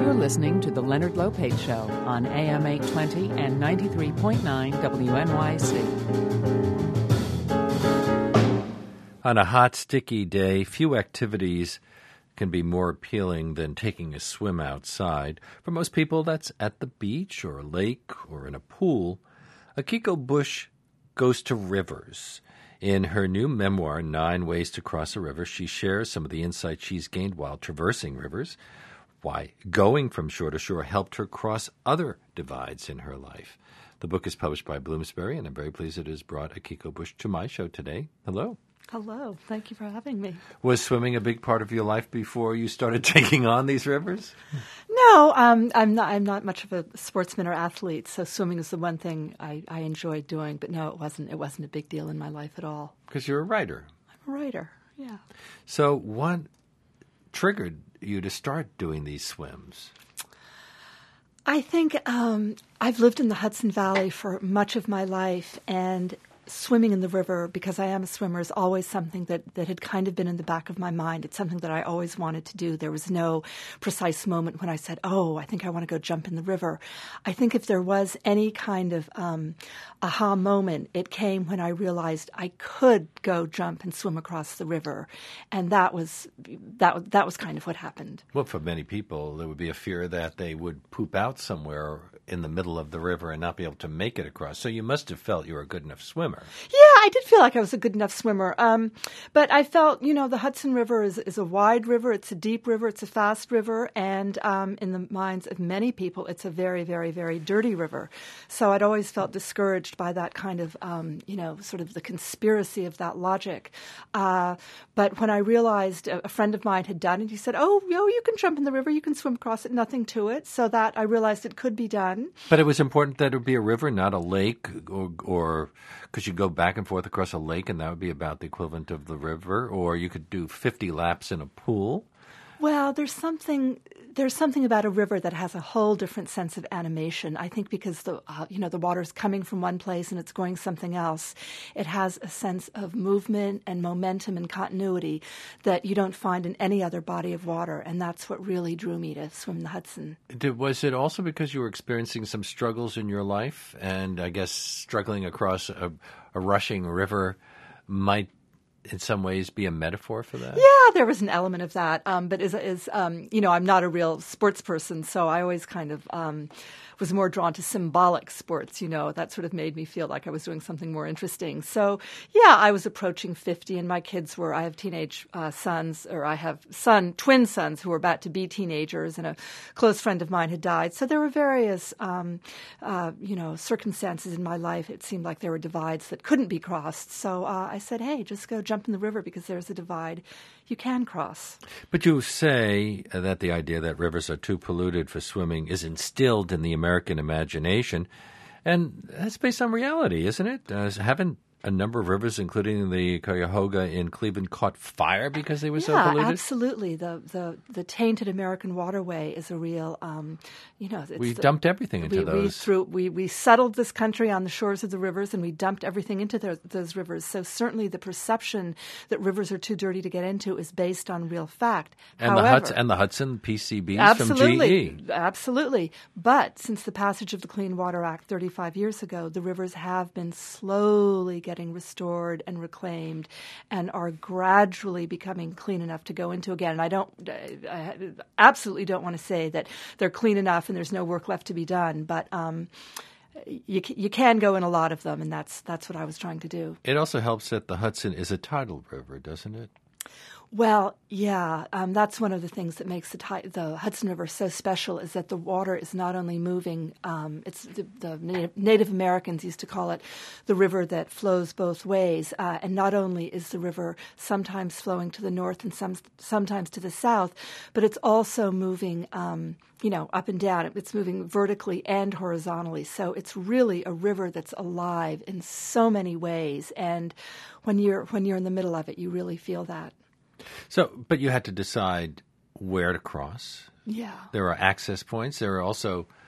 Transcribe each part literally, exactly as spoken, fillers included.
You're listening to The Leonard Lopate Show on A M eight twenty and ninety-three point nine W N Y C. On a hot, sticky day, few activities can be more appealing than taking a swim outside. For most people, that's at the beach or a lake or in a pool. Akiko Bush goes to rivers. In her new memoir, Nine Ways to Cross a River, she shares some of the insights she's gained while traversing rivers, why going from shore to shore helped her cross other divides in her life. The book is published by Bloomsbury, and I'm very pleased it has brought Akiko Bush to my show today. Hello. Hello. Thank you for having me. Was swimming a big part of your life before you started taking on these rivers? No, um, I'm not. I'm not much of a sportsman or athlete, so swimming is the one thing I, I enjoyed doing. But no, it wasn't. It wasn't a big deal in my life at all. Because you're a writer. I'm a writer. Yeah. So what triggered you to start doing these swims? I think um, I've lived in the Hudson Valley for much of my life, and swimming in the river, because I am a swimmer, is always something that, that had kind of been in the back of my mind. It's something that I always wanted to do. There was no precise moment when I said, oh, I think I want to go jump in the river. I think if there was any kind of um, aha moment, it came when I realized I could go jump and swim across the river. And that was that, that was kind of what happened. Well, for many people, there would be a fear that they would poop out somewhere in the middle of the river and not be able to make it across. So you must have felt you were a good enough swimmer. Yeah, I did feel like I was a good enough swimmer. Um, but I felt, you know, the Hudson River is, is a wide river. It's a deep river. It's a fast river. And um, in the minds of many people, it's a very, very, very dirty river. So I'd always felt discouraged by that kind of, um, you know, sort of the conspiracy of that logic. Uh, but when I realized a, a friend of mine had done it, he said, oh, yo, you can jump in the river. You can swim across it. Nothing to it. So that I realized it could be done. But it was important that it would be a river, not a lake, or, or could you go back and forth across a lake and that would be about the equivalent of the river, or you could do fifty laps in a pool? Well, there's something there's something about a river that has a whole different sense of animation. I think because the uh, you know the water's coming from one place and it's going something else, it has a sense of movement and momentum and continuity that you don't find in any other body of water, and that's what really drew me to swim the Hudson. Did, was it also because you were experiencing some struggles in your life, and I guess struggling across a, a rushing river might in some ways be a metaphor for that? Yeah, there was an element of that. Um, but as, as um, you know, I'm not a real sports person, so I always kind of um, was more drawn to symbolic sports, you know. That sort of made me feel like I was doing something more interesting. So, yeah, I was approaching fifty, and my kids were, I have teenage uh, sons, or I have son, twin sons who were about to be teenagers, and a close friend of mine had died. So there were various, um, uh, you know, circumstances in my life. It seemed like there were divides that couldn't be crossed. So uh, I said, hey, just go jump in the river because there's a divide you can cross. But you say that the idea that rivers are too polluted for swimming is instilled in the American imagination, and that's based on reality, isn't it? Uh, haven't a number of rivers, including the Cuyahoga in Cleveland, caught fire because they were yeah, so polluted? Absolutely. The, the the tainted American waterway is a real, um, you know. It's we the, dumped everything into we, those. We, threw, we, we settled this country on the shores of the rivers, and we dumped everything into the, those rivers. So certainly the perception that rivers are too dirty to get into is based on real fact. And, However, the, Hudson, and the Hudson P C Bs absolutely, from G E. Absolutely. But since the passage of the Clean Water Act thirty-five years ago, the rivers have been slowly getting restored and reclaimed and are gradually becoming clean enough to go into again. And I don't, I absolutely don't want to say that they're clean enough and there's no work left to be done, but um, you you can go in a lot of them, and that's that's what I was trying to do. It also helps that the Hudson is a tidal river, doesn't it? Well, yeah, um, that's one of the things that makes the, ti- the Hudson River so special is that the water is not only moving, um, it's the, the Native, Native Americans used to call it the river that flows both ways, uh, and not only is the river sometimes flowing to the north and some, sometimes to the south, but it's also moving um, you know, up and down. It's moving vertically and horizontally. So it's really a river that's alive in so many ways, and when you're when you're in the middle of it, you really feel that. So, but you had to decide where to cross. Yeah. There are access points. There are also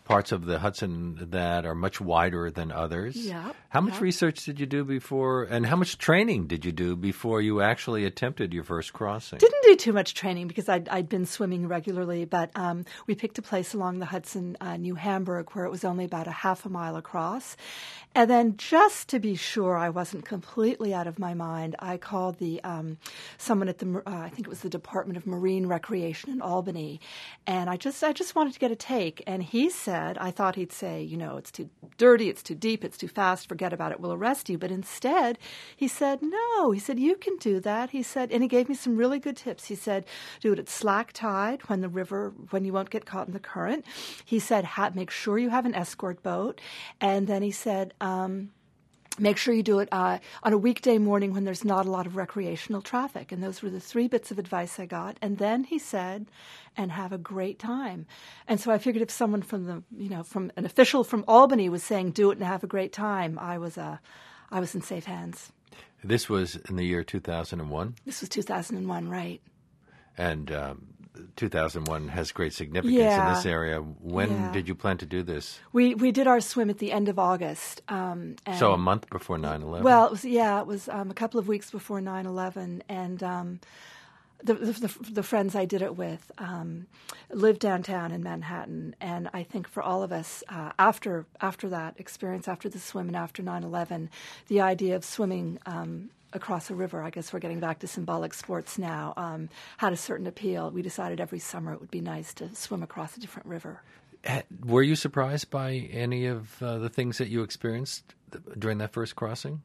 parts of the Hudson that are much wider than others. Yeah. How much yeah. research did you do before, and how much training did you do before you actually attempted your first crossing? Didn't do too much training because I'd, I'd been swimming regularly, but um, we picked a place along the Hudson, uh, New Hamburg, where it was only about a half a mile across. And then just to be sure I wasn't completely out of my mind, I called the um, someone at the, uh, I think it was the Department of Marine Recreation in Albany, and I just I just wanted to get a take. And he said, I thought he'd say, you know, it's too dirty, it's too deep, it's too fast, forget about it, we'll arrest you. But instead, he said, no. He said, you can do that. He said, and he gave me some really good tips. He said, do it at slack tide when the river, when you won't get caught in the current. He said, ha- make sure you have an escort boat. And then he said, um, make sure you do it uh, on a weekday morning when there's not a lot of recreational traffic. And those were the three bits of advice I got. And then he said, and have a great time. And so I figured if someone from the, you know, from an official from Albany was saying, do it and have a great time, I was, uh, I was in safe hands. This was in the year two thousand one? This was two thousand one, right. And um, two thousand one has great significance yeah. in this area. When yeah. did you plan to do this? We we did our swim at the end of August. Um, and so a month before nine eleven? Well, it was, yeah, it was um, a couple of weeks before nine eleven. And um, the, the, the friends I did it with um, lived downtown in Manhattan. And I think for all of us, uh, after after that experience, after the swim and after nine eleven, the idea of swimming um, across a river, I guess we're getting back to symbolic sports now, um, had a certain appeal. We decided every summer it would be nice to swim across a different river. Were you surprised by any of uh, the things that you experienced during that first crossing?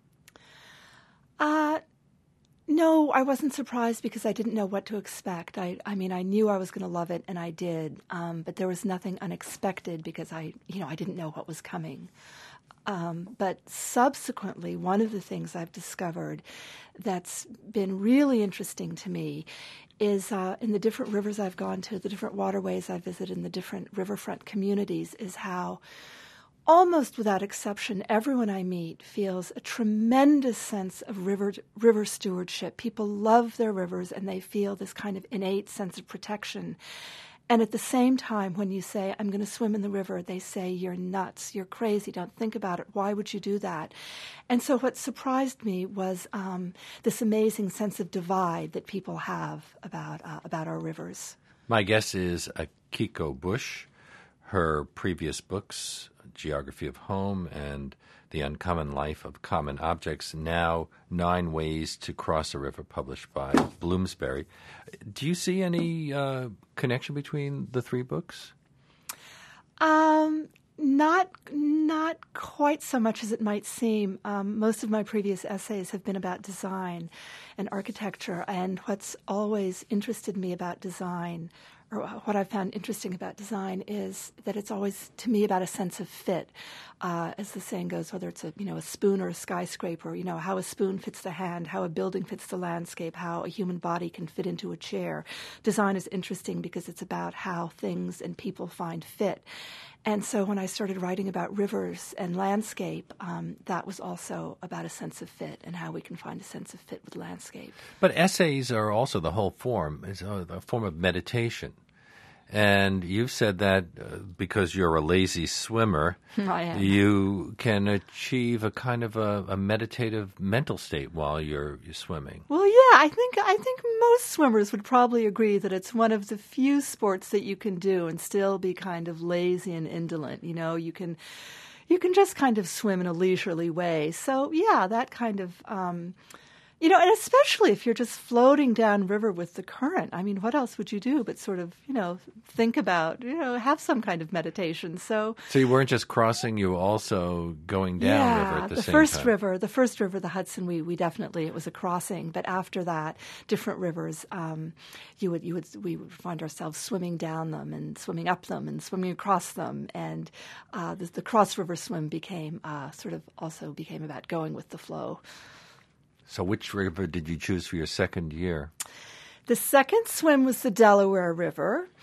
Uh, no, I wasn't surprised because I didn't know what to expect. I, I mean, I knew I was going to love it, and I did. Um, but there was nothing unexpected because I, you know, I didn't know what was coming. Um, but subsequently, one of the things I've discovered that's been really interesting to me is uh, in the different rivers I've gone to, the different waterways I've visited, in the different riverfront communities, is how almost without exception, everyone I meet feels a tremendous sense of river river stewardship. People love their rivers, and they feel this kind of innate sense of protection. And at the same time, when you say, I'm going to swim in the river, they say, you're nuts, you're crazy, don't think about it, why would you do that? And so what surprised me was um, this amazing sense of divide that people have about uh, about our rivers. My guess is Akiko Bush. Her previous books, Geography of Home and The Uncommon Life of Common Objects, now Nine Ways to Cross a River, published by Bloomsbury. Do you see any uh, connection between the three books? Um, not not quite so much as it might seem. Um, most of my previous essays have been about design and architecture, and what's always interested me about design, or what I've found interesting about design, is that it's always, to me, about a sense of fit. Uh, as the saying goes, whether it's a you know a spoon or a skyscraper, you know how a spoon fits the hand, how a building fits the landscape, how a human body can fit into a chair. Design is interesting because it's about how things and people find fit. And so when I started writing about rivers and landscape, um, that was also about a sense of fit and how we can find a sense of fit with landscape. But essays are also the whole form, is a form of meditation. And you've said that uh, because you're a lazy swimmer, I am. you can achieve a kind of a, a meditative mental state while you're, you're swimming. Well, yeah, I think I think most swimmers would probably agree that it's one of the few sports that you can do and still be kind of lazy and indolent. You know, you can you can just kind of swim in a leisurely way. So, yeah, that kind of um, you know, and especially if you're just floating downriver with the current. I mean, what else would you do but sort of, you know, think about, you know, have some kind of meditation. So So you weren't just crossing, you were also going downriver yeah, at the, the same first time. river, the first river, the Hudson, we, we definitely, it was a crossing. But after that, different rivers, um, you would, you would, we would find ourselves swimming down them and swimming up them and swimming across them. And uh, the, the cross river swim became uh, sort of also became about going with the flow. So which river did you choose for your second year? The second swim was the Delaware River.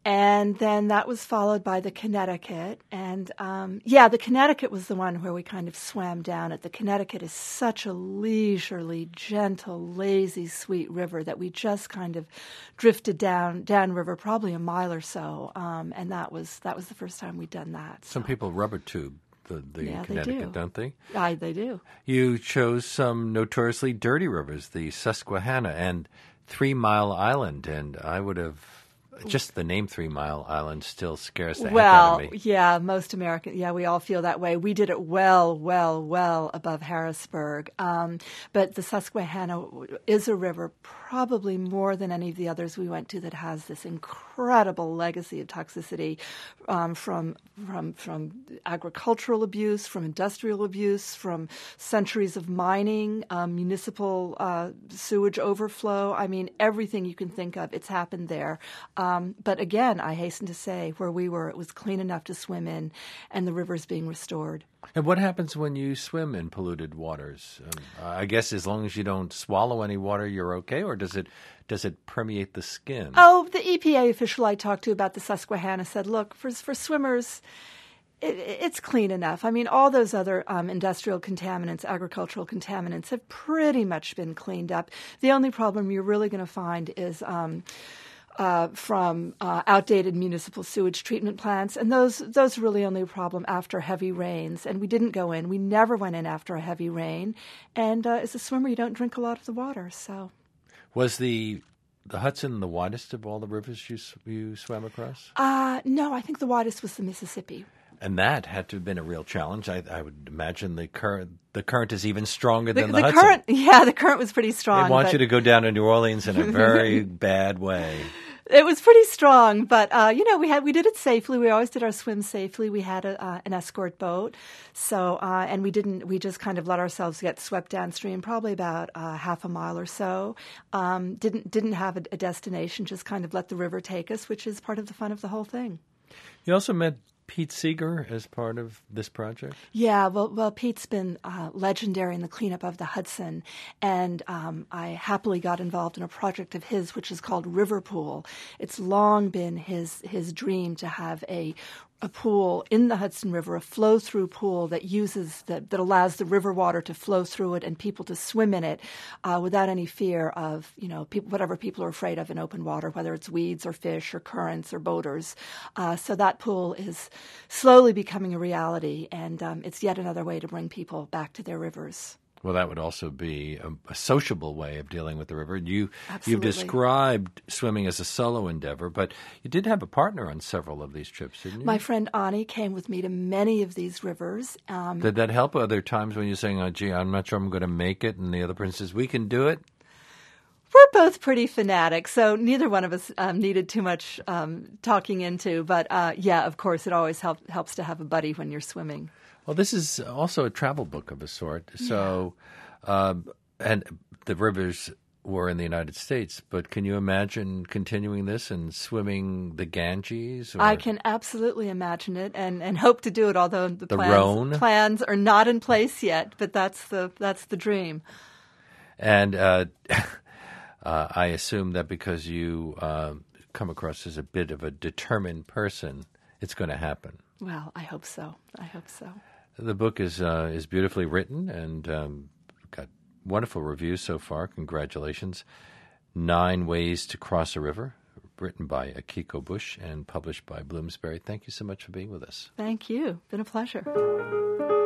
And then that was followed by the Connecticut. And um, yeah, the Connecticut was the one where we kind of swam down it. The Connecticut is such a leisurely, gentle, lazy, sweet river that we just kind of drifted down downriver, probably a mile or so. Um, and that was that was the first time we'd done that. Some so. people rubber tube the, the Yeah, Connecticut, they do. don't they? Aye, they do. You chose some notoriously dirty rivers, the Susquehanna and Three Mile Island, and I would have... Just the name Three Mile Island still scares the well, heck out of me. yeah, most American, yeah, we all feel that way. We did it well, well, well above Harrisburg. Um, but the Susquehanna is a river, probably more than any of the others we went to, that has this incredible legacy of toxicity um, from from from agricultural abuse, from industrial abuse, from centuries of mining, um, municipal uh, sewage overflow. I mean, everything you can think of, it's happened there. Um, but again, I hasten to say, where we were, it was clean enough to swim in, and the river's being restored. And what happens when you swim in polluted waters? Um, I guess as long as you don't swallow any water, you're okay, or does it does it permeate the skin? Oh, the E P A official I talked to about the Susquehanna said, look, for for swimmers, it, it's clean enough. I mean, all those other um, industrial contaminants, agricultural contaminants have pretty much been cleaned up. The only problem you're really going to find is... Um, Uh, from uh, outdated municipal sewage treatment plants, and those those are really only a problem after heavy rains. And we didn't go in. We never went in after a heavy rain. And uh, as a swimmer, you don't drink a lot of the water. So, was the the Hudson the widest of all the rivers you you swam across? Uh, no, I think the widest was the Mississippi. And that had to have been a real challenge. I, I would imagine the current the current is even stronger The, than the, the Hudson. current, yeah, the current was pretty strong. They want but you to go down to New Orleans in a very bad way. It was pretty strong, but uh, you know, we had we did it safely. We always did our swim safely. We had a, uh, an escort boat, so uh, and we didn't. We just kind of let ourselves get swept downstream, probably about uh, half a mile or so. Um, didn't didn't have a, a destination. Just kind of let the river take us, which is part of the fun of the whole thing. You also met Pete Seeger as part of this project? Yeah, well, well, Pete's been uh, legendary in the cleanup of the Hudson, and um, I happily got involved in a project of his, which is called Riverpool. It's long been his his dream to have a a pool in the Hudson River, a flow-through pool that uses that that allows the river water to flow through it and people to swim in it uh, without any fear of, you know, people, whatever people are afraid of in open water, whether it's weeds or fish or currents or boaters. Uh, so that pool is slowly becoming a reality, and um, it's yet another way to bring people back to their rivers. Well, that would also be a, a sociable way of dealing with the river. You, Absolutely. You've described swimming as a solo endeavor, but you did have a partner on several of these trips, didn't you? My friend Ani came with me to many of these rivers. Um, did that help? Are there times when you're saying, oh, gee, I'm not sure I'm going to make it, and the other person says, we can do it? We're both pretty fanatic, so neither one of us um, needed too much um, talking into. But, uh, yeah, of course, it always help, helps to have a buddy when you're swimming. Well, this is also a travel book of a sort. So, yeah. um, and the rivers were in the United States, but can you imagine continuing this and swimming the Ganges? Or I can absolutely imagine it, and, and hope to do it. Although the, the plans, Rhone? plans are not in place yet, but that's the that's the dream. And uh, uh, I assume that because you uh, come across as a bit of a determined person, it's going to happen. Well, I hope so. I hope so. The book is uh, is beautifully written and um, got wonderful reviews so far. Congratulations. Nine Ways to Cross a River, written by Akiko Bush and published by Bloomsbury. Thank you so much for being with us. Thank you. Been a pleasure.